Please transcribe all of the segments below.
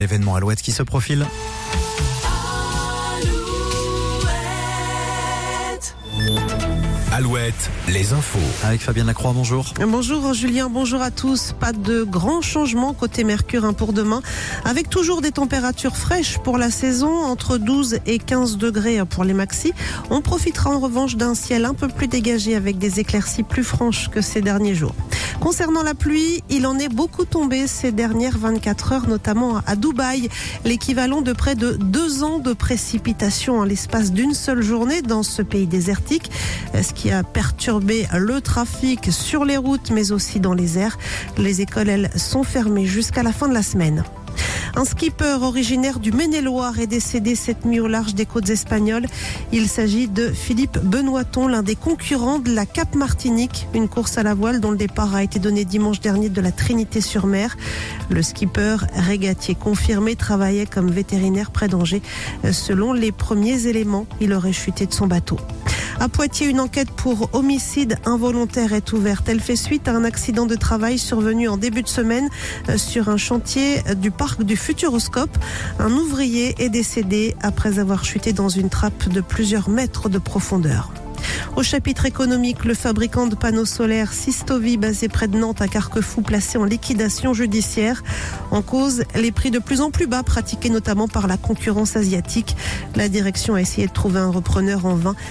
L'événement Alouette qui se profile. Alouette, les infos. Avec Fabienne Lacroix, bonjour. Bonjour Julien, bonjour à tous. Pas de grands changements côté Mercure pour demain, avec toujours des températures fraîches pour la saison, entre 12 et 15 degrés pour les maxis. On profitera en revanche d'un ciel un peu plus dégagé avec des éclaircies plus franches que ces derniers jours. Concernant la pluie, il en est beaucoup tombé ces dernières 24 heures, notamment à Dubaï, l'équivalent de près de 2 ans de précipitations en l'espace d'une seule journée dans ce pays désertique, ce qui a perturbé le trafic sur les routes mais aussi dans les airs. Les écoles, elles, sont fermées jusqu'à la fin de la semaine. Un skipper originaire du Maine-et-Loire est décédé cette nuit au large des côtes espagnoles. Il s'agit de Philippe Benoiton, l'un des concurrents de la Cap Martinique, une course à la voile dont le départ a été donné dimanche dernier de la Trinité-sur-Mer. Le skipper, régatier confirmé, travaillait comme vétérinaire près d'Angers. Selon les premiers éléments, il aurait chuté de son bateau. À Poitiers, une enquête pour homicide involontaire est ouverte. Elle fait suite à un accident de travail survenu en début de semaine sur un chantier du parc du Futuroscope. Un ouvrier est décédé après avoir chuté dans une trappe de plusieurs mètres de profondeur. Au chapitre économique, le fabricant de panneaux solaires Systovi, basé près de Nantes à Carquefou, placé en liquidation judiciaire. En cause, les prix de plus en plus bas pratiqués notamment par la concurrence asiatique. La direction a essayé de trouver un repreneur en vain.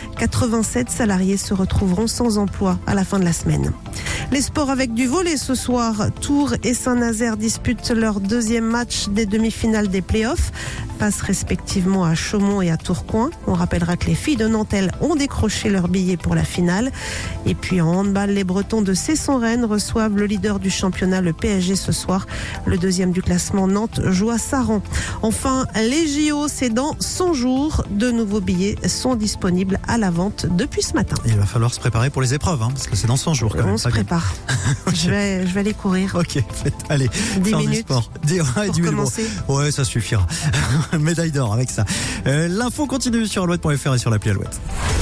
87 salariés se retrouveront sans emploi à la fin de la semaine. Les sports avec du volley ce soir. Tours et Saint-Nazaire disputent leur deuxième match des demi-finales des playoffs. Face respectivement à Chaumont et à Tourcoing. On rappellera que les filles de Nantes, elles, ont décroché leur billet pour la finale. Et puis en handball, les Bretons de Cesson-Rennes reçoivent le leader du championnat, le PSG, ce soir. Le deuxième du classement, Nantes, joue à Saran. Enfin, les JO, c'est dans 100 jours. De nouveaux billets sont disponibles à la vente depuis ce matin. Il va falloir se préparer pour les épreuves, parce que c'est dans 100 jours quand même. On se prépare. Okay. Je vais aller courir. Ok, allez. 10 minutes. Du sport. Pour commencer. Ouais, ça suffira. Médaille d'or avec ça. L'info continue sur alouette.fr et sur l'appli Alouette.